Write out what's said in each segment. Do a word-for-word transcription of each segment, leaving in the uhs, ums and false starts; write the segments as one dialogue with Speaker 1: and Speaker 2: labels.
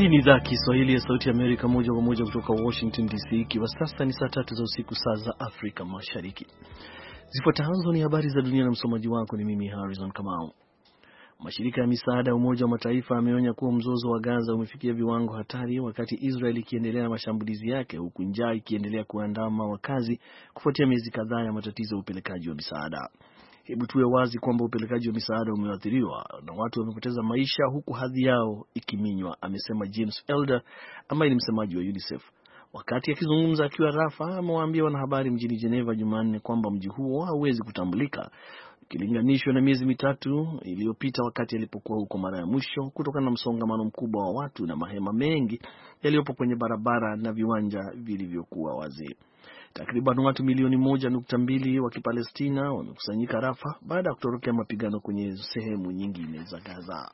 Speaker 1: Hii ni idhaa Kiswahili ya Sauti ya Amerika moja kwa moja kutoka Washington D C, ikiwa sasa ni saa tatu za usiku saa za Afrika Mashariki. Zifuatazo ni habari za dunia na msomaji wako ni mimi Harrison Kamau. Mashirika ya misaada ya Umoja wa Mataifa yameonya kuwa mzozo wa Gaza umefikia viwango hatari wakati Israel ikiendelea na mashambulizi yake, huku njaa ikiendelea kuandama wakazi kufuatia miezi kadhaa ya matatizo ya upelekaji wa misaada. Hebu tuwe wazi kwamba upelekaji wa misaada umeathiriwa na watu wamepoteza maisha huku hadhi yao ikiminywa, amesema James Elder ambaye ni msemaji wa UNICEF. Wakati akizungumza akiwa Rafa, amewaambia wanahabari mjini Geneva Jumanne kwamba mji huo hauwezi kutambulika ukilinganishwa na miezi mitatu iliyopita wakati alipokuwa huko mara ya mwisho, kutokana na msongamano mkubwa wa watu na mahema mengi yaliyopo kwenye barabara na viwanja vilivyokuwa wazi. Takriban watu milioni moja nukta mbili wa Kipalestina wamekusanyika Rafa baada ya kutorokea mapigano kwenye sehemu nyingine za Gaza.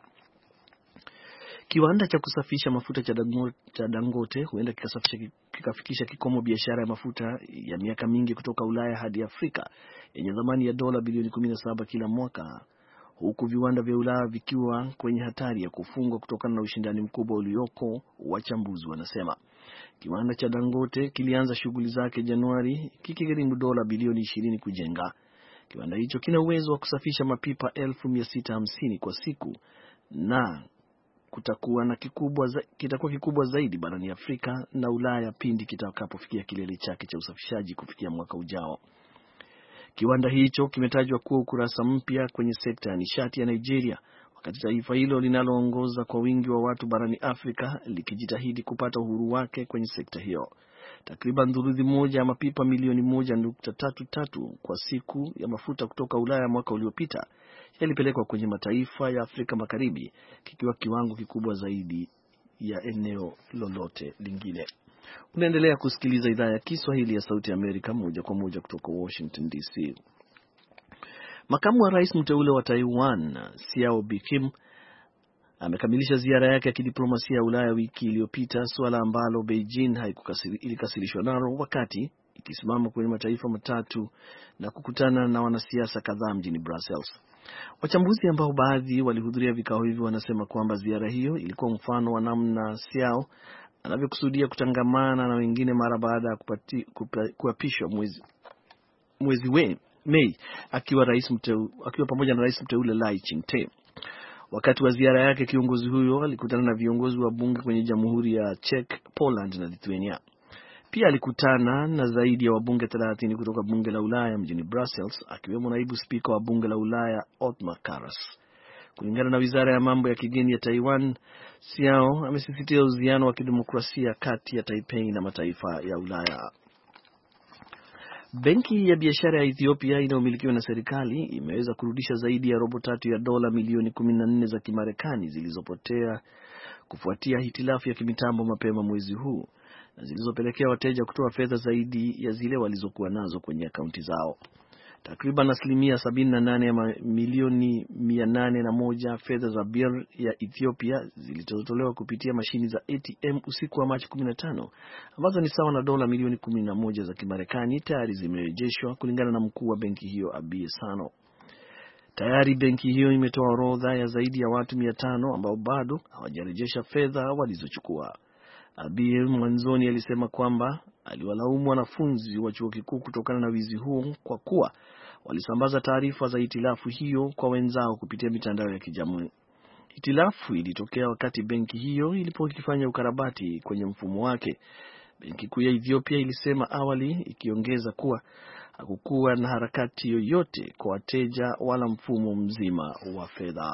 Speaker 1: Kiwanda cha kusafisha mafuta cha Dangote huenda kikasafisha kikafikisha kikomo biashara ya mafuta ya miaka mingi kutoka Ulaya hadi Afrika yenye thamani ya dola bilioni kumi na saba kila mwaka, huku viwanda vya Ulaya vikiwa kwenye hatari ya kufungwa kutokana na ushindani mkubwa ulioko, wachambuzi wanasema. Kiwanda cha Dangote kilianza shughuli zake Januari kikigharimu dola bilioni ishirini kujenga. Kiwanda hicho kina uwezo wa kusafisha mapipa elfu mia sita hamsini kwa siku na kutakuwa na kikubwa za, kitakuwa kikubwa zaidi barani Afrika na Ulaya pindi kitakapofikia kilele chake cha usafishaji kufikia mwaka ujao. Kiwanda hicho kimetajwa kuwa ukurasa mpya kwenye sekta ya nishati ya Nigeria, wakati taifa hilo linaloongoza kwa wingi wa watu barani Afrika likijitahidi kupata uhuru wake kwenye sekta hiyo. Takriban thuluthi moja ya mapipa milioni moja nukta tatu tatu kwa siku ya mafuta kutoka Ulaya mwaka uliopita yalipelekwa kwenye mataifa ya Afrika Magharibi, kikiwa kiwango kikubwa zaidi ya eneo lolote lingine. Unaendelea kusikiliza idhaa ya Kiswahili ya Sauti ya Amerika moja kwa moja kutoka Washington D C. Makamu wa rais mteule wa Taiwan, Xiao Bikim, amekamilisha ziara yake ya kidiplomasia ya Ulaya wiki iliyopita, suala ambalo Beijing haikukasirishwa nalo wakati ikisimama kwenye mataifa matatu na kukutana na wanasiasa kadhaa mjini Brussels. Wachambuzi ambao baadhi walihudhuria vikao hivyo wanasema kwamba ziara hiyo ilikuwa mfano wa namna Xiao anavyokusudia kutangamana na wengine mara baada ya kuapishwa mwezi mwezi we, Mei akiwa rais mteule, akiwa pamoja na rais mteule Lai Ching-te. Wakati wa ziara yake, kiongozi huyo alikutana na viongozi wa bunge kwenye Jamhuri ya Czech, Poland na Lithuania. Pia alikutana na zaidi ya wabunge thelathini kutoka bunge la Ulaya mjini Brussels, akiwemo naibu spika wa bunge la Ulaya Othmar Karas. Kulingana na wizara ya mambo ya kigeni ya Taiwan, Xiao amesisitiza uhusiano wa kidemokrasia kati ya Taipei na mataifa ya Ulaya. Benki ya biashara ya Ethiopia inayomilikiwa na serikali imeweza kurudisha zaidi ya robo tatu ya dola milioni kumi na nne za Kimarekani zilizopotea kufuatia hitilafu ya kimitambo mapema mwezi huu, na zilizopelekea wateja kutoa fedha zaidi ya zile walizokuwa nazo kwenye akaunti zao. Takriban asilimia sabini na nane ya milioni mia nane na moja fedha za birr ya Ethiopia zilizotolewa kupitia mashini za A T M usiku wa Machi kumi na tano, ambazo ni sawa na dola milioni kumi na moja za Kimarekani, tayari zimerejeshwa, kulingana na mkuu wa benki hiyo Abiy Sano. Tayari benki hiyo imetoa orodha ya zaidi ya watu mia tano ambao bado hawajarejesha fedha walizochukua. Abiy mwanzoni alisema kwamba aliwalaumu wanafunzi wa chuo kikuu kutokana na wizi huo kwa kuwa walisambaza taarifa za hitilafu hiyo kwa wenzao kupitia mitandao ya kijamii. Hitilafu ilitokea wakati benki hiyo ilipokuwa ikifanya ukarabati kwenye mfumo wake. Benki kuu ya Ethiopia ilisema awali, ikiongeza kuwa hakukuwa na harakati yoyote kwa wateja wala mfumo mzima wa fedha.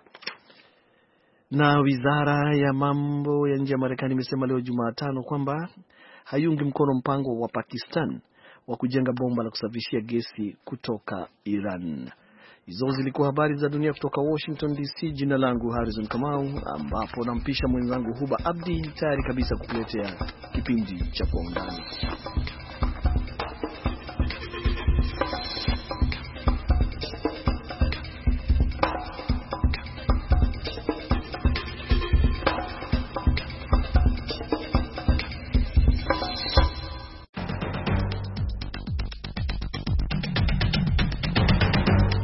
Speaker 1: Na wizara ya mambo ya nje ya Marekani imesema leo Jumatano kwamba haiungi mkono mpango wa Pakistan wa kujenga bomba la kusafishia gesi kutoka Iran. Hizo zilikuwa habari za dunia kutoka Washington D C. Jina langu Harrison Kamau, ambapo nampisha mwenzangu Huba Abdi tayari kabisa kukuletea kipindi cha Kwa Undani.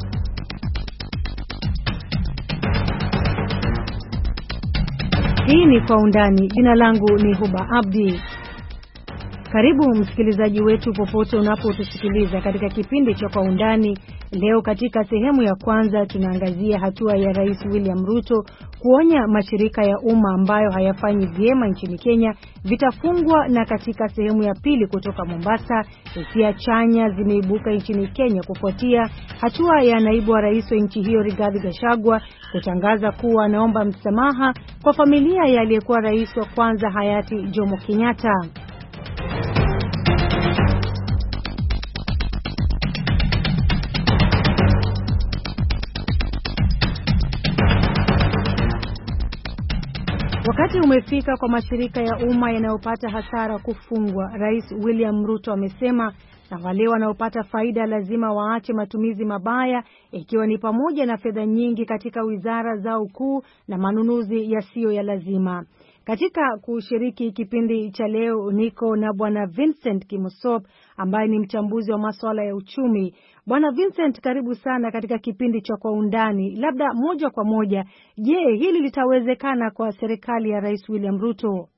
Speaker 2: Hii ni Kwa Undani. Jina langu ni Huba Abdi. Karibu msikilizaji wetu popote unapotusikiliza katika kipindi cha Kwa Undani. Leo katika sehemu ya kwanza tunaangazia hatua ya Rais William Ruto kuonya mashirika ya umma ambayo hayafanyi vyema nchini Kenya vitafungwa, na katika sehemu ya pili kutoka Mombasa, hisia chanya zimeibuka nchini Kenya kufuatia hatua ya naibu wa rais wa nchi hiyo Rigathi Gachagua kutangaza kuwa anaomba msamaha kwa familia ya aliyekuwa rais wa kwanza hayati Jomo Kenyatta. Wakati umefika kwa mashirika ya umma yanayopata hasara kufungwa. Rais William Ruto amesema na wale wanaopata faida lazima waache matumizi mabaya, ikiwa ni pamoja na fedha nyingi katika wizara zao kuu na manunuzi yasiyo ya lazima. Katika kushiriki kipindi cha leo niko na Bwana Vincent Kimosop ambaye ni mchambuzi wa masuala ya uchumi. Bwana Vincent, karibu sana katika kipindi cha Kwa Undani. Labda moja kwa moja, je, hili litawezekana kwa serikali ya Rais William Ruto?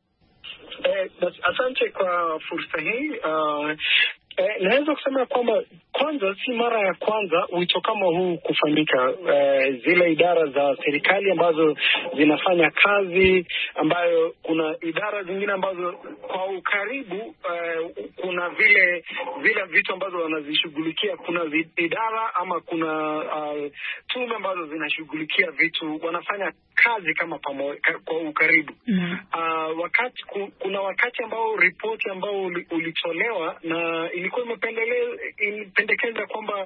Speaker 3: Eh, asante kwa fursa hii. Uh, eh, naweza kusema kwamba kwanza si mara ya kwanza wito kama huu kufanyika. Eh, zile idara za serikali ambazo zinafanya kazi, ambayo kuna idara zingine ambazo kwa ukaribu eh, kuna vile vile vitu ambazo wanazishughulikia. Kuna idara ama kuna uh, tume ambazo zinashughulikia vitu, wanafanya kazi kama pamoja kwa ukaribu. Mm. Uh, wakati ku, kuna wakati ambao ripoti ambao ulitolewa na ilikuwa imependekeza kwamba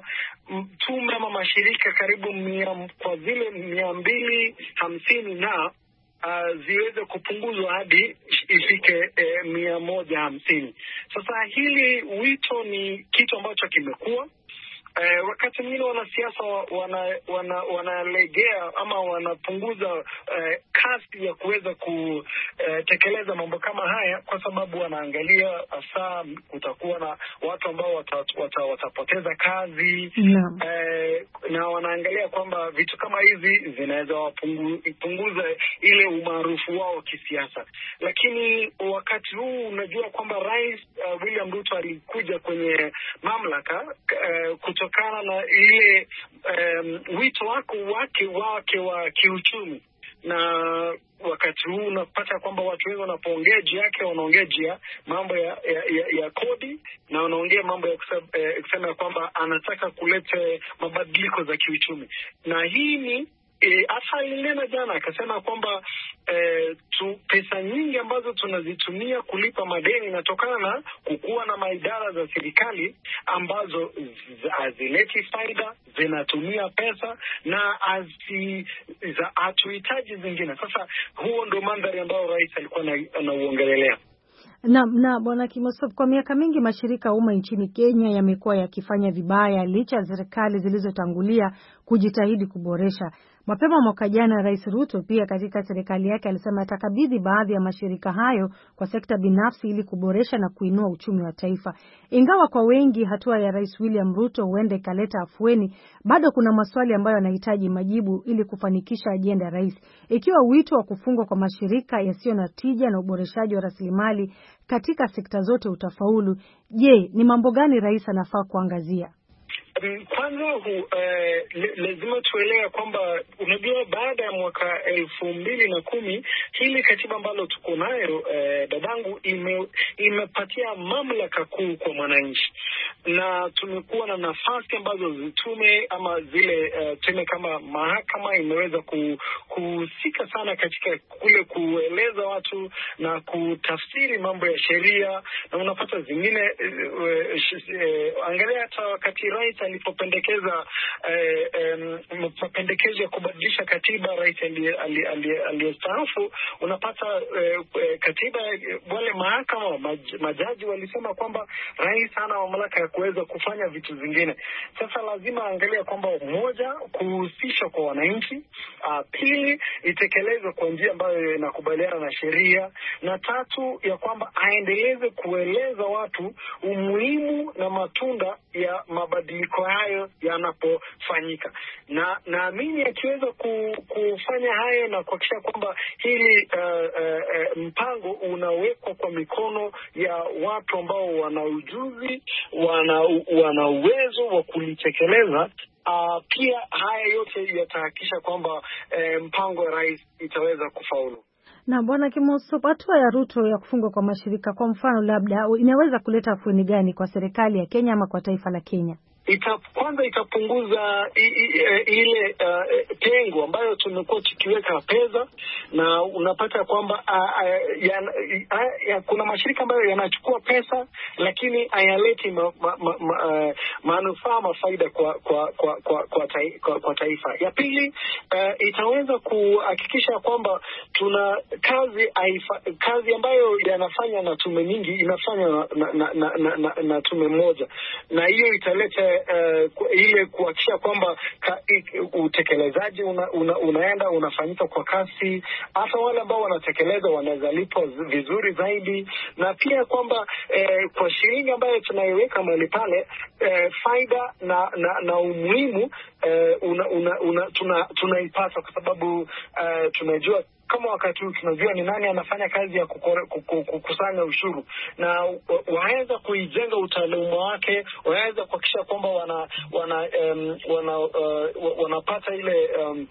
Speaker 3: tume ama mashirika karibu mia, kwa vile mia mbili hamsini na uh, ziweze kupunguzwa hadi ifike eh, mia moja hamsini. Sasa hili wito ni kitu ambacho kimekuwa Eh, wakati mwingine wanasiasa wana, wana, wanalegea ama wanapunguza eh, kasi ya kuweza kutekeleza eh, mambo kama haya, kwa sababu wanaangalia hasa kutakuwa na watu ambao watapoteza wata, wata kazi. No. eh, na wanaangalia kwamba vitu kama hizi zinaweza wapunguza ile umaarufu wao kisiasa. Lakini wakati huu unajua kwamba Rais uh, William Ruto alikuja kwenye mamlaka uh, kutokana na ile um, wito wake wake wake wa kiuchumi, na wakati huu unapata kwamba watu wengi wanapoongea juu yake wanaongea juu ya mambo ya, ya, ya, ya kodi, na wanaongea mambo ya kusema, eh, kusema kwamba anataka kuleta mabadiliko za kiuchumi. Na hii ni E, hasa ilinena jana akasema kwamba e, tu, pesa nyingi ambazo tunazitumia kulipa madeni inatokana na kukuwa na maidara za serikali ambazo hazileti faida, zinatumia pesa na hatuhitaji zingine. Sasa huo ndo mandhari ambao rais alikuwa anauongelelea.
Speaker 2: Na na Bwana Kimosop, kwa miaka mingi mashirika umma nchini Kenya yamekuwa yakifanya vibaya licha ya serikali zilizotangulia kujitahidi kuboresha. Mapema mwaka jana Rais Ruto pia katika serikali yake alisema atakabidhi baadhi ya mashirika hayo kwa sekta binafsi ili kuboresha na kuinua uchumi wa taifa. Ingawa kwa wengi hatua ya Rais William Ruto huenda ikaleta afueni, bado kuna maswali ambayo yanahitaji majibu ili kufanikisha ajenda ya rais. Ikiwa wito wa kufungwa kwa mashirika yasiyo na tija na uboreshaji wa rasilimali katika sekta zote utafaulu, je, ni mambo gani rais anafaa kuangazia?
Speaker 3: Kwanza hu, eh, lazima tuelewe kwamba unajua baada ya mwaka elfu mbili na kumi hili katiba ambalo tuko nayo eh, dadangu ime, imepatia mamlaka kuu kwa mwananchi, na tumekuwa na nafasi ambazo zitume ama zile uh, tume kama mahakama imeweza kuhusika sana katika kule kueleza watu na kutafsiri mambo ya sheria, na unapata zingine uh, uh, uh, angalia hata wakati rais alipopendekeza mapendekezo uh, um, ya kubadilisha katiba, rais aliyestaafu, unapata uh, katiba wale mahakama maj, majaji walisema kwamba rais hana mamlaka ya kuweza kufanya vitu zingine. Sasa lazima angalia kwamba moja, kuhusisha kwa wananchi, uh, pili, itekelezwe kwa njia ambayo inakubaliana na sheria, na tatu, ya kwamba aendeleze kueleza watu umuhimu na matunda ya mabadiliko mabadiliko hayo yanapofanyika. Na naamini akiweza kufanya hayo na kuhakikisha kwamba hili uh, uh, uh, mpango unawekwa kwa mikono ya watu ambao wana ujuzi, wana wana uwezo wa kulitekeleza, uh, pia haya yote yatahakikisha kwamba uh, mpango wa rais itaweza kufaulu.
Speaker 2: Na Bwana Kimosop, hatua ya Ruto ya kufungwa kwa mashirika kwa mfano labda inaweza kuleta afueni gani kwa serikali ya Kenya ama kwa taifa la Kenya?
Speaker 3: Ita, kwanza itapunguza i, i, ile uh, pengo ambayo tumekuwa tukiweka pesa, na unapata kwamba uh, uh, ya, uh, ya, kuna mashirika ambayo yanachukua pesa lakini hayaleti ma, ma, ma, ma, uh, manufaa mafaida kwa kwa kwa kwa, kwa, tai, kwa kwa taifa. Ya pili, uh, itaweza kuhakikisha kwamba tuna kazi aifa, kazi ambayo yanafanya na tume nyingi inafanya na na, na, na, na, na tume moja, na hiyo italeta Uh, ile kuhakikisha kwamba utekelezaji una, una, unaenda unafanyika kwa kasi, hata wale ambao wanatekeleza wanaweza lipwa vizuri zaidi, na pia kwamba eh, kwa shilingi ambayo tunaiweka mahali pale eh, faida na na, na umuhimu eh, una, una, una, tuna, tunaipata kwa sababu uh, tunajua kama wakati huu tunajua ni nani anafanya kazi ya kukusanya ushuru, na waweza kuijenga utaalamu wake, waweza kuhakikisha kwamba wana wana um, wana uh, wanapata ile um,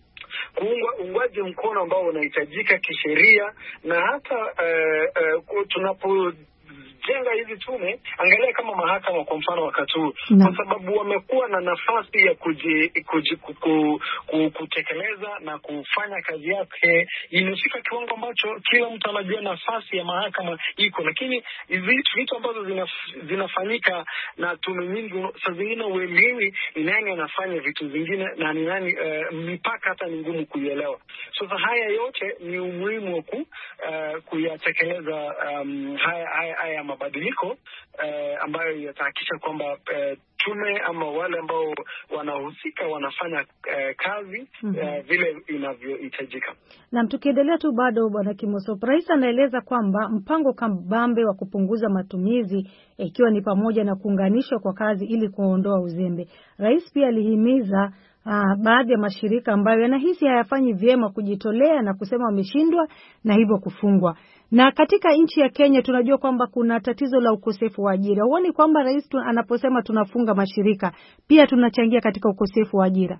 Speaker 3: uungwaji mkono ambao unahitajika kisheria, na hata uh, uh, tunapo jenga hizi tume, angalia kama mahakama kwa mfano wakati huu, kwa sababu wamekuwa na nafasi ya kuji, kuji, kuku, kutekeleza na kufanya kazi yake. Imefika kiwango ambacho kila mtu anajua nafasi ya mahakama iko, lakini hizi vitu ambazo zinaf, zinafanyika na tume nyingi, saa zingine uelewi ni nani anafanya vitu zingine na ni nani, uh, mipaka hata ni ngumu kuielewa. Sasa haya yote ni umuhimu wa ku, uh, kuyatekeleza um, haya, haya, haya mabadiliko eh, ambayo yatahakikisha kwamba eh, tume ama wale ambao wanahusika wanafanya eh, kazi mm-hmm. eh, vile inavyohitajika.
Speaker 2: Na tukiendelea tu bado Bwana Kimosop, rais anaeleza kwamba mpango kabambe wa kupunguza matumizi ikiwa ni pamoja na kuunganishwa kwa kazi ili kuondoa uzembe. Rais pia alihimiza Uh, baadhi ya mashirika ambayo yanahisi hayafanyi vyema kujitolea na kusema wameshindwa na hivyo kufungwa. Na katika nchi ya Kenya tunajua kwamba kuna tatizo la ukosefu wa ajira. Huoni kwamba rais tu, anaposema tunafunga mashirika pia tunachangia katika ukosefu wa ajira?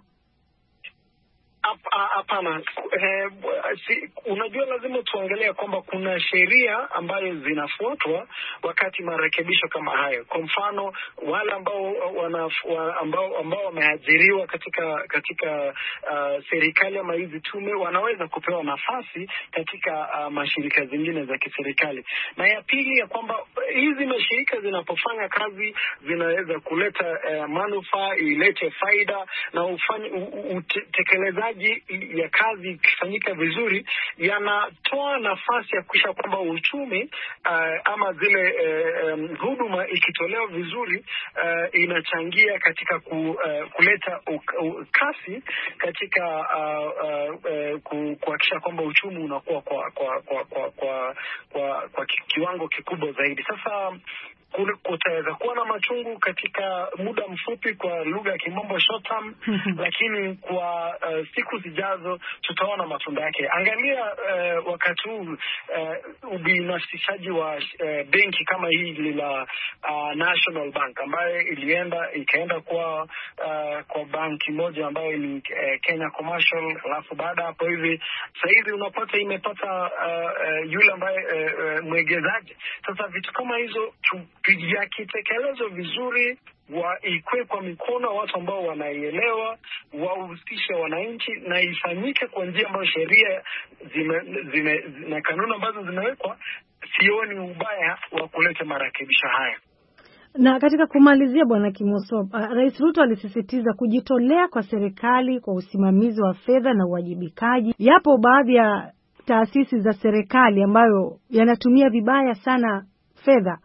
Speaker 3: Hapana. Eh, si, unajua lazima tuangalie kwamba kuna sheria ambayo zinafuatwa wakati marekebisho kama hayo. Kwa mfano wale ambao wana ambao ambao wameajiriwa katika katika uh, serikali ama hizi tume wanaweza kupewa nafasi katika uh, mashirika zingine za kiserikali. Na ya pili ya kwamba hizi mashirika zinapofanya kazi zinaweza kuleta uh, manufaa, ilete faida na ufanye utekelezaji ya kazi ikifanyika vizuri, yanatoa nafasi ya kuisha kwamba uchumi uh, ama zile uh, um, huduma ikitolewa vizuri uh, inachangia katika ku, uh, kuleta uh, uh, kasi katika uh, uh, uh, kuhakikisha kwamba uchumi unakuwa kwa kwa kwa kwa kwa, kwa, kwa kiwango kikubwa zaidi. Sasa kutaweza kuwa na machungu katika muda mfupi, kwa lugha ya kimombo short term, lakini kwa uh, siku zijazo tutaona matunda yake. Angalia uh, wakati huu uh, ubinafsishaji wa uh, benki kama hili la uh, National Bank ambayo ilienda ikaenda kwa uh, kwa banki moja ambayo ni uh, Kenya Commercial, alafu baada hapo hivi sasa hivi unapata imepata uh, uh, yule ambaye uh, uh, mwegezaji. Sasa vitu kama hizo yakitekelezwa vizuri, wa ikwe kwa mikono watu ambao wanaielewa, wahusishe wananchi na ifanyike kwa njia ambayo sheria zime, zime, na kanuni ambazo zimewekwa, sioni ubaya wa kuleta marekebisho haya.
Speaker 2: Na katika kumalizia Bwana Kimosop, uh, Rais Ruto alisisitiza kujitolea kwa serikali kwa usimamizi wa fedha na uwajibikaji. Yapo baadhi ya taasisi za serikali ambayo yanatumia vibaya sana fedha.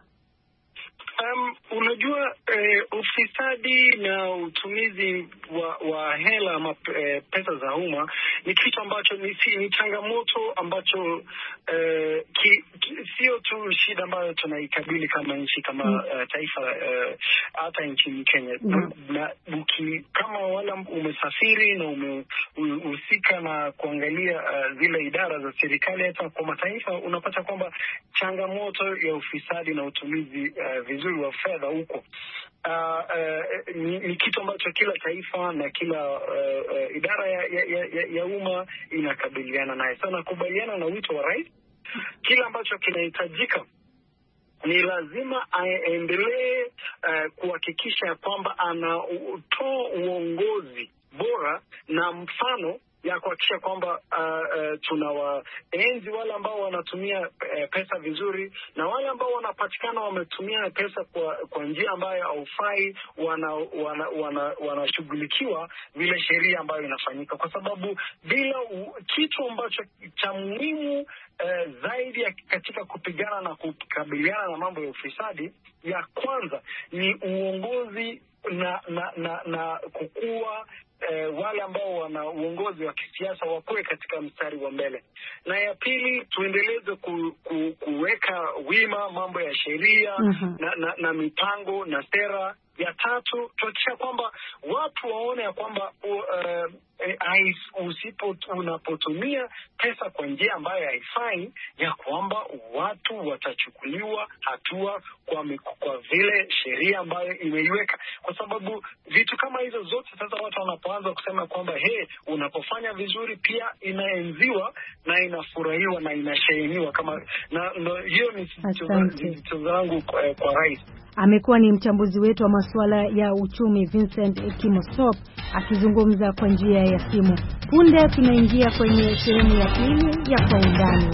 Speaker 3: Um, unajua eh, ufisadi na utumizi wa, wa hela ama eh, pesa za umma ni kitu ambacho ni, ni changamoto ambacho eh, ki, ki, sio tu shida ambayo tunaikabili kama nchi kama mm. uh, taifa hata uh, nchini Kenya mm. na uki, kama wala umesafiri na umehusika na kuangalia uh, zile idara za serikali hata kwa mataifa, unapata kwamba changamoto ya ufisadi na utumizi uh, vizuri wa fedha huko Uh, uh, ni, ni kitu ambacho kila taifa na kila uh, uh, idara ya, ya, ya, ya umma inakabiliana naye. Sana kubaliana na wito wa rais, kila ambacho kinahitajika ni lazima aendelee uh, kuhakikisha kwamba anatoa uongozi bora na mfano ya kuhakikisha kwamba uh, uh, tunawaenzi wale ambao wanatumia uh, pesa vizuri, na wale ambao wanapatikana wametumia pesa kwa kwa njia ambayo haufai wanashughulikiwa wana, wana vile sheria ambayo inafanyika, kwa sababu bila u, kitu ambacho cha muhimu uh, zaidi ya katika kupigana na kukabiliana na mambo ya ufisadi, ya kwanza ni uongozi na na na, na kukua Eh, wale ambao wana uongozi wa kisiasa wakuwe katika mstari wa mbele. Na ya pili, tuendeleze ku, ku, kuweka wima mambo ya sheria mm-hmm. na, na, na mipango na sera. Ya tatu, tuhakikisha kwamba watu waone ya kwamba uh, uh, usipo unapotumia pesa kwa njia ambayo haifai, ya kwamba watu watachukuliwa hatua kwa miku, kwa vile sheria ambayo imeiweka, kwa sababu vitu kama hizo zote sasa watu wanapoanza kusema kwamba he, unapofanya vizuri pia inaenziwa na inafurahiwa na inasheheniwa kama na, na hiyo ni sisi zangu kwa, kwa rais.
Speaker 2: Amekuwa ni mchambuzi wetu wa masuala ya uchumi Vincent Kimosop akizungumza kwa njia ya simu. Punde tunaingia kwenye sehemu ya pili ya Kwa Undani.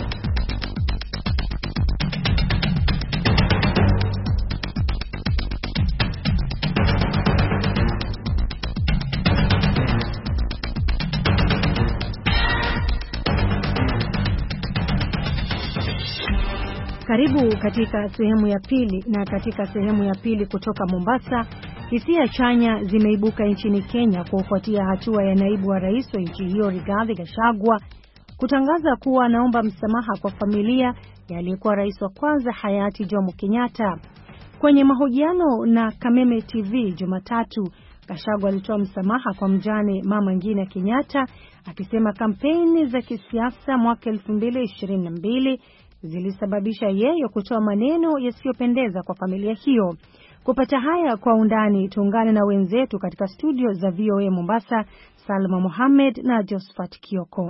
Speaker 2: Karibu katika sehemu ya pili. Na katika sehemu ya pili kutoka Mombasa, hisia chanya zimeibuka nchini Kenya kufuatia hatua ya naibu wa rais wa nchi hiyo Rigathi Gachagua kutangaza kuwa anaomba msamaha kwa familia ya aliyekuwa rais wa kwanza hayati Jomo Kenyatta. Kwenye mahojiano na Kameme T V Jumatatu, Gachagua alitoa msamaha kwa mjane Mama Ngina Kenyatta, akisema kampeni za kisiasa mwaka elfu mbili ishirini na mbili zilisababisha yeye kutoa maneno yasiyopendeza kwa familia hiyo. Kupata haya kwa undani, tuungane na wenzetu katika studio za V O A Mombasa, Salma Mohamed na Josephat Kioko.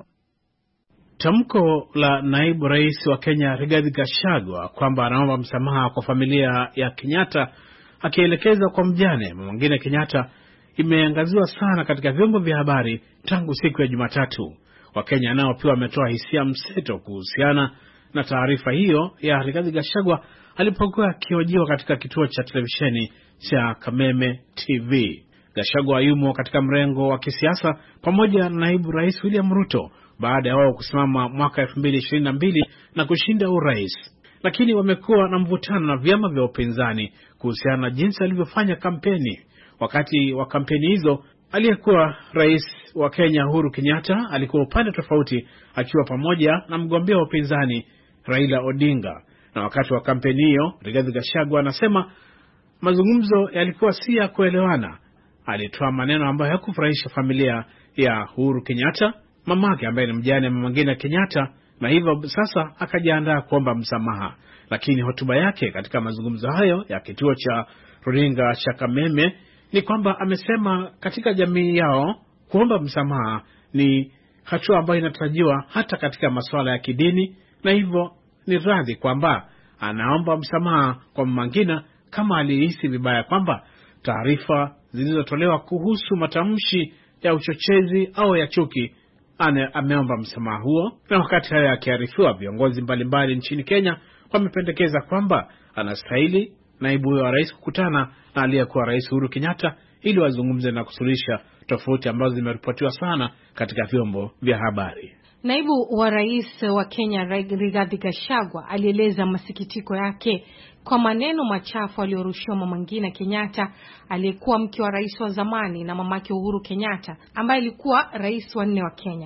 Speaker 4: Tamko la naibu rais wa Kenya Rigathi Gachagua kwamba anaomba msamaha kwa familia ya Kenyatta akielekeza kwa mjane Mama Ngina Kenyatta imeangaziwa sana katika vyombo vya habari tangu siku ya Jumatatu. Wakenya nao pia wametoa hisia mseto kuhusiana na taarifa hiyo ya Rigathi Gachagua alipokuwa akihojiwa katika kituo cha televisheni cha Kameme T V. Gachagua yumo katika mrengo wa kisiasa pamoja na naibu rais William Ruto baada ya wao kusimama mwaka elfu mbili ishirini na mbili na kushinda urais. Lakini wamekuwa na mvutano na vyama vya upinzani kuhusiana na jinsi alivyofanya kampeni. Wakati wa kampeni hizo, aliyekuwa rais wa Kenya Uhuru Kenyatta alikuwa upande tofauti akiwa pamoja na mgombea wa upinzani Raila Odinga. Na wakati wa kampeni hiyo, Rigathi Gachagua anasema mazungumzo yalikuwa si ya kuelewana. Alitoa maneno ambayo hakufurahisha familia ya Uhuru Kenyatta, mamake ambaye ni mjane Mama Ngina Kenyatta, na hivyo sasa akajiandaa kuomba msamaha. Lakini hotuba yake katika mazungumzo hayo ya kituo cha runinga cha Kameme ni kwamba amesema katika jamii yao kuomba msamaha ni hatua ambayo inatarajiwa hata katika masuala ya kidini, na hivyo ni radhi kwamba anaomba msamaha kwa Mama Ngina kama alihisi vibaya kwamba taarifa zilizotolewa kuhusu matamshi ya uchochezi au ya chuki. Ane ameomba msamaha huo. Na wakati haya akiarifiwa, viongozi mbalimbali nchini Kenya wamependekeza kwamba anastahili naibu wa rais kukutana na aliyekuwa rais Uhuru Kenyatta ili wazungumze na kusuluhisha tofauti ambazo zimeripotiwa sana katika vyombo vya habari.
Speaker 2: Naibu wa rais wa Kenya Rigathi Gachagua alieleza masikitiko yake kwa maneno machafu aliyorushiwa Mama Ngina Kenyatta, aliyekuwa mke wa rais wa zamani na mamake Uhuru Kenyatta, ambaye alikuwa rais wa nne wa Kenya.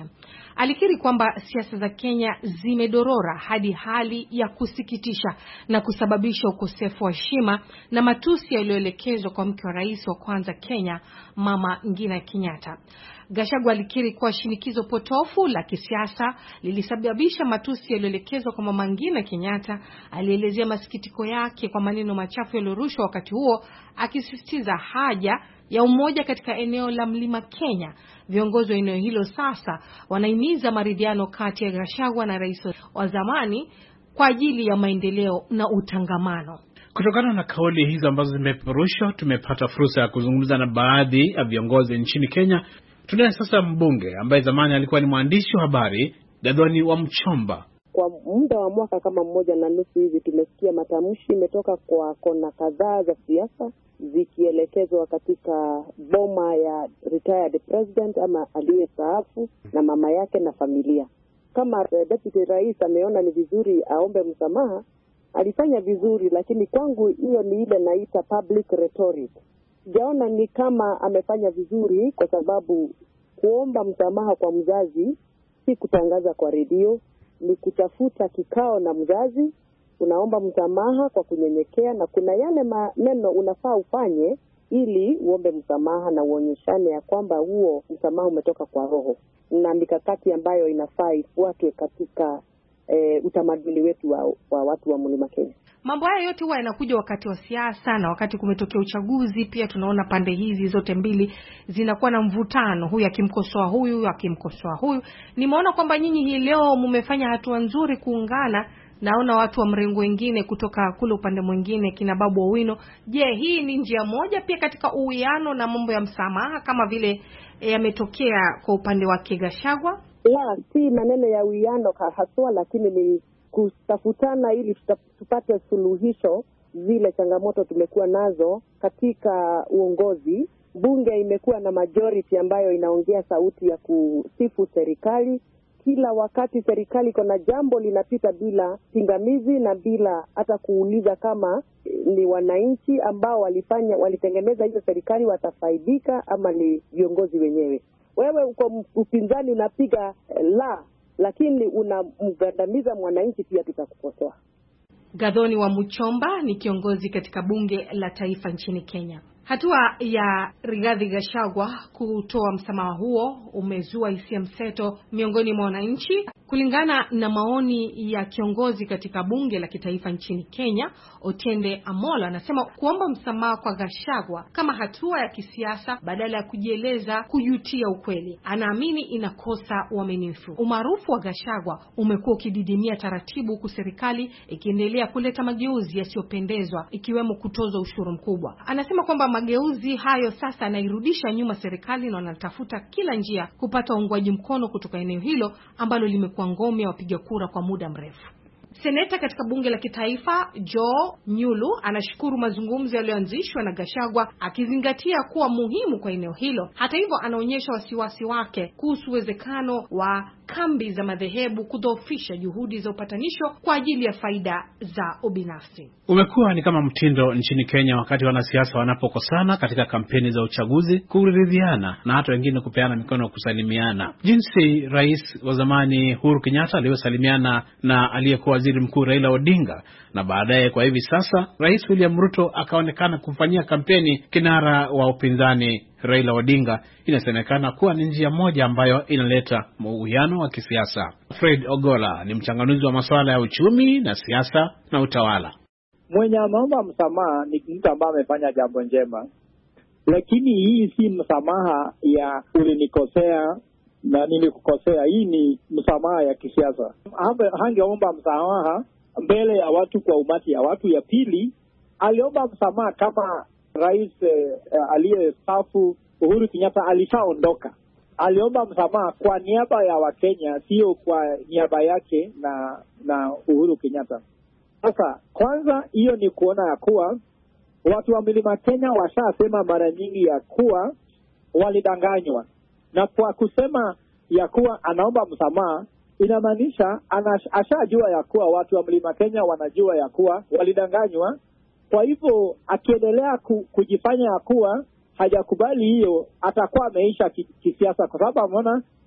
Speaker 5: Alikiri kwamba siasa za Kenya zimedorora hadi hali ya kusikitisha na kusababisha ukosefu wa heshima na matusi yaliyoelekezwa kwa mke wa rais wa kwanza Kenya, Mama Ngina Kenyatta. Gachagua alikiri kuwa shinikizo potofu la kisiasa lilisababisha matusi yaliyoelekezwa kwa Mama Ngina Kenyatta. Alielezea masikitiko yake kwa maneno machafu yaliyorushwa wakati huo, akisisitiza haja ya umoja katika eneo la Mlima Kenya. Viongozi wa eneo hilo sasa wanahimiza maridhiano kati ya Gachagua na rais wa zamani kwa ajili ya maendeleo na utangamano.
Speaker 4: Kutokana na kauli hizo ambazo zimepeperushwa, tumepata fursa ya kuzungumza na baadhi ya viongozi nchini Kenya. Tunaye sasa mbunge ambaye zamani alikuwa ni mwandishi wa habari, Gathoni wa Mchomba.
Speaker 6: Kwa muda wa mwaka kama mmoja na nusu hivi tumesikia matamshi imetoka kwa kona kadhaa za siasa zikielekezwa katika boma ya retired president ama aliyestaafu na mama yake na familia. Kama deputy rais ameona ni vizuri aombe msamaha, alifanya vizuri, lakini kwangu hiyo ni ile naita public rhetoric. Sijaona ni kama amefanya vizuri, kwa sababu kuomba msamaha kwa mzazi si kutangaza kwa redio, ni kutafuta kikao na mzazi, unaomba msamaha kwa kunyenyekea, na kuna yale maneno unafaa ufanye ili uombe msamaha na uonyeshane ya kwamba huo msamaha umetoka kwa roho, na mikakati ambayo inafaa ifuatwe katika e, utamaduni wetu wa, wa watu wa Mlima Kenya.
Speaker 5: Mambo haya yote huwa yanakuja wakati wa siasa na wakati kumetokea uchaguzi. Pia tunaona pande hizi zote mbili zinakuwa na mvutano, huyu akimkosoa huyu, akimkosoa huyu. Nimeona kwamba nyinyi hii leo mmefanya hatua nzuri kuungana. Naona watu wa mrengo wengine kutoka kule upande mwingine kina Babu Owino. Je, hii ni njia moja pia katika uwiano na mambo ya msamaha kama vile yametokea kwa upande wa Gachagua?
Speaker 6: La, si maneno ya uwiano haswa, lakini ni kutafutana ili tupate suluhisho zile changamoto tumekuwa nazo katika uongozi. Bunge imekuwa na majority ambayo inaongea sauti ya kusifu serikali. Kila wakati serikali iko na jambo linapita bila pingamizi na bila hata kuuliza kama ni wananchi ambao walifanya walitengeneza hiyo serikali watafaidika ama ni viongozi wenyewe. Wewe uko upinzani unapiga la, lakini unamgandamiza mwananchi, pia tutakukosoa.
Speaker 5: Gathoni wa Mchomba ni kiongozi katika bunge la taifa nchini Kenya. Hatua ya Rigathi Gachagua kutoa msamaha huo umezua hisia mseto miongoni mwa wananchi. Kulingana na maoni ya kiongozi katika bunge la kitaifa nchini Kenya, Otiende Amolo, anasema kuomba msamaha kwa Gachagua kama hatua ya kisiasa badala ya kujieleza kujutia ukweli. Anaamini inakosa uaminifu. Umaarufu wa Gachagua umekuwa ukididimia taratibu, huku serikali ikiendelea kuleta mageuzi yasiyopendezwa ikiwemo kutoza ushuru mkubwa. Anasema kwamba mageuzi hayo sasa yanairudisha nyuma serikali na wanatafuta kila njia kupata uungwaji mkono kutoka eneo hilo ambalo limekuwa ngome ya wapiga kura kwa muda mrefu. Seneta katika bunge la kitaifa Joe Nyulu anashukuru mazungumzo yaliyoanzishwa na Gachagua, akizingatia kuwa muhimu kwa eneo hilo. Hata hivyo, anaonyesha wasiwasi wake kuhusu uwezekano wa kambi za madhehebu kudhoofisha juhudi za upatanisho kwa ajili ya faida za ubinafsi.
Speaker 4: Umekuwa ni kama mtindo nchini Kenya wakati wanasiasa wanapokosana katika kampeni za uchaguzi kuridhiana na hata wengine kupeana mikono kusalimiana. Jinsi rais wa zamani Uhuru Kenyatta aliyosalimiana na aliyekuwa waziri mkuu Raila Odinga, na baadaye kwa hivi sasa Rais William Ruto akaonekana kumfanyia kampeni kinara wa upinzani Raila Odinga, inasemekana kuwa ni njia moja ambayo inaleta uwiano wa kisiasa. Fred Ogola ni mchanganuzi wa masuala ya uchumi na siasa na utawala.
Speaker 7: Mwenye anaomba msamaha ni mtu ambaye amefanya jambo njema, lakini hii si msamaha ya ulinikosea na nilikukosea. Hii ni msamaha ya kisiasa. Hangeomba msamaha mbele ya watu kwa umati ya watu. Ya pili, aliomba msamaha kama rais eh, aliyestaafu Uhuru Kenyatta alishaondoka. Aliomba msamaha kwa niaba ya Wakenya, sio kwa niaba yake na na Uhuru Kenyatta. Sasa kwanza, hiyo ni kuona ya kuwa watu wa Mlima Kenya washasema mara nyingi ya kuwa walidanganywa, na kwa kusema ya kuwa anaomba msamaha inamaanisha ashajua ya kuwa watu wa Mlima Kenya wanajua ya kuwa walidanganywa. Kwa hivyo akiendelea ku, kujifanya ya kuwa hajakubali hiyo, atakuwa ameisha kisiasa, kwa sababu ameona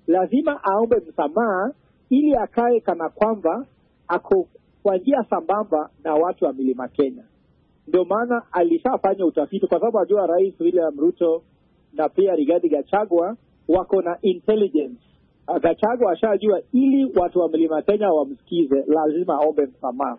Speaker 7: lazima aombe msamaha ili akae kana kwamba ako kwa njia sambamba na watu wa Mlima Kenya. Ndio maana alishafanya utafiti, kwa sababu ajua Rais William Ruto na pia Rigathi Gachagua wako na intelligence. Gachagua ashajua ili watu wa Mlima Kenya wamsikize lazima aombe msamaha.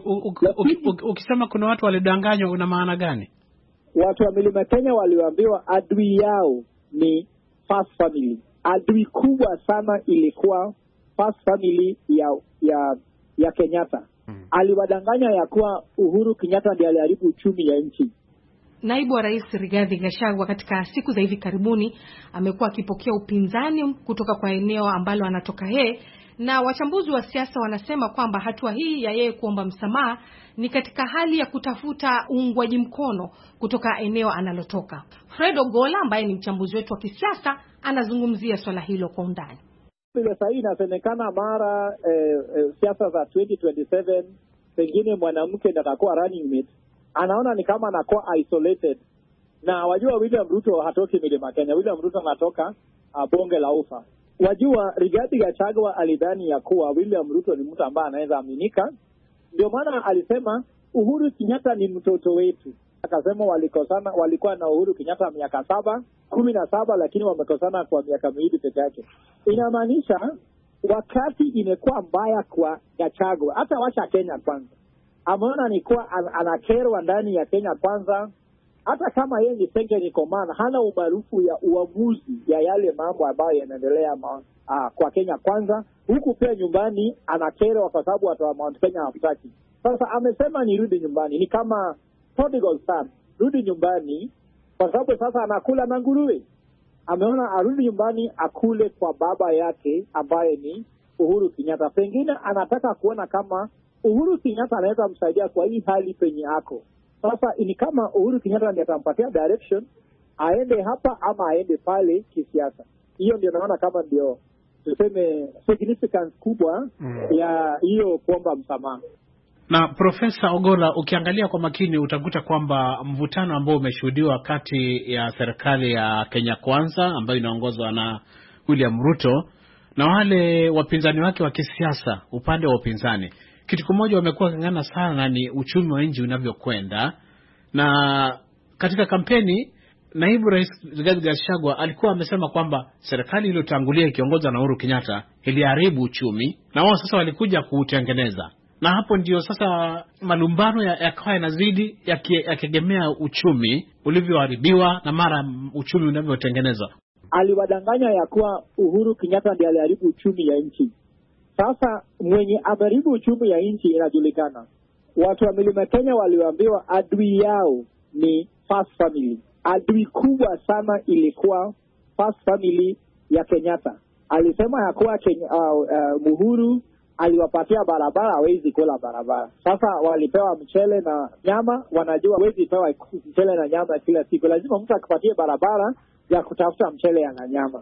Speaker 4: Ukisema kuna watu walidanganywa una maana gani?
Speaker 7: Watu wa Mlima Kenya waliambiwa adui yao ni First Family. Adui kubwa sana ilikuwa First Family ya ya ya Kenyatta. Hmm. Aliwadanganya ya kuwa Uhuru Kenyatta ndiye aliharibu uchumi ya nchi.
Speaker 5: Naibu wa Rais Rigathi Gachagua katika siku za hivi karibuni amekuwa akipokea upinzani kutoka kwa eneo ambalo anatoka yeye, na wachambuzi wa siasa wanasema kwamba hatua hii ya yeye kuomba msamaha ni katika hali ya kutafuta uungwaji mkono kutoka eneo analotoka. Fred Ogola ambaye ni mchambuzi wetu wa kisiasa anazungumzia swala hilo kwa undani.
Speaker 7: Bila sahihi inasemekana mara eh, eh, siasa za twenty twenty-seven pengine mwanamke ndiye atakuwa running mate. Anaona ni kama anakuwa isolated. Na wajua William Ruto hatoki Mlima Kenya. William Ruto anatoka uh, bonge la ufa. Wajua Rigathi Gachagua alidhani ya kuwa William Ruto ni mtu ambaye anaweza aminika. Ndio maana alisema Uhuru Kenyatta ni mtoto wetu. Akasema walikosana, walikuwa na Uhuru Kenyatta miaka saba, kumi na saba, lakini wamekosana kwa miaka miwili peke yake. Inamaanisha wakati imekuwa mbaya kwa Gachagua, hata wacha Kenya kwanza. Ameona ni kuwa an, anakerwa ndani ya Kenya kwanza. Hata kama yeye ni second in command, hana umaarufu ya uamuzi ya yale mambo ambayo yanaendelea uh, kwa Kenya kwanza. Huku pia nyumbani anakerwa kwa sababu watu wa Mount Kenya hawataki. Sasa amesema ni rudi nyumbani. Ni kama prodigal son, rudi nyumbani kwa sababu sasa anakula na nguruwe. Ameona arudi nyumbani akule kwa baba yake ambaye ni Uhuru Kenyatta. Pengine anataka kuona kama Uhuru Kenyatta anaweza msaidia kwa hii hali penye ako. Sasa ni kama Uhuru Kenyatta ndiye atampatia direction, aende hapa ama aende pale kisiasa. Hiyo ndio naona kama ndio tuseme significance kubwa mm. ya hiyo kuomba msamaha.
Speaker 4: Na Profesa Ogola, ukiangalia kwa makini utakuta kwamba mvutano ambao umeshuhudiwa kati ya serikali ya Kenya Kwanza ambayo inaongozwa na William Ruto na wale wapinzani wake wa kisiasa upande wa upinzani, kitu kimoja wamekuwa kingana sana ni uchumi wa nchi unavyokwenda. Na katika kampeni Naibu Rais Rigathi Gachagua alikuwa amesema kwamba serikali iliyotangulia ikiongozwa na Uhuru Kenyatta iliharibu uchumi na wao sasa walikuja kuutengeneza. Na hapo ndio sasa malumbano yakawa ya yanazidi yakiegemea ya uchumi ulivyoharibiwa na mara uchumi unavyotengenezwa.
Speaker 7: Aliwadanganya ya kuwa Uhuru Kenyatta ndiye aliharibu uchumi ya nchi. Sasa mwenye ameharibu uchumi ya nchi inajulikana. Watu wa Mlima Kenya waliambiwa adui yao ni First Family. Adui kubwa sana ilikuwa First Family ya Kenyatta. Alisema ya kuwa Kenya, uh, uh, Muhuru aliwapatia barabara, hawezi kula barabara. Sasa walipewa mchele na nyama, wanajua hawezi pewa mchele na nyama kila siku. Lazima mtu akupatie barabara ya kutafuta mchele na nyama.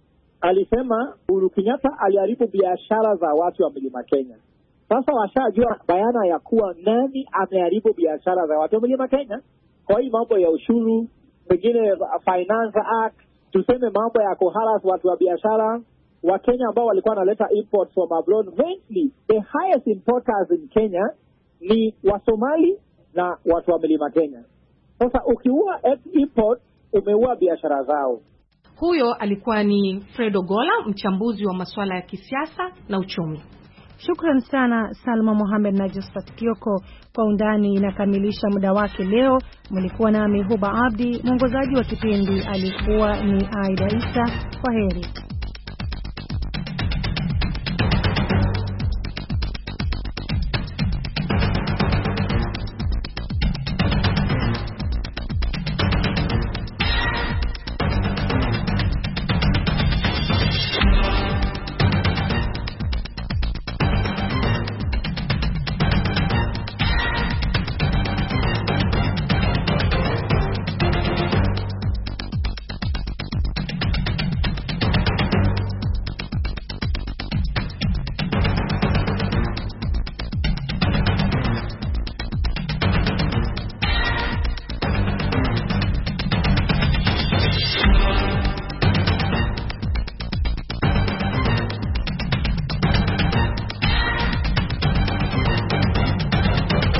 Speaker 7: Alisema Uhuru Kenyatta aliharibu biashara za watu wa Mlima Kenya. Sasa washajua bayana ya kuwa nani ameharibu biashara za watu wa Mlima Kenya. Kwa hii mambo ya ushuru, pengine Finance Act, tuseme mambo ya kuharas watu wa biashara, wa Kenya ambao walikuwa wanaleta imports from abroad. Mainly, the highest importers in Kenya ni wa Somali na watu wa Mlima Kenya. Sasa ukiua import, umeua biashara zao.
Speaker 5: Huyo alikuwa ni Fred Ogola, mchambuzi wa masuala ya kisiasa na uchumi.
Speaker 2: Shukran sana Salma Mohamed na Josephat Kioko. Kwa undani inakamilisha muda wake leo. Mlikuwa nami Huba Abdi, mwongozaji wa kipindi alikuwa ni Aida Isa. Kwaheri.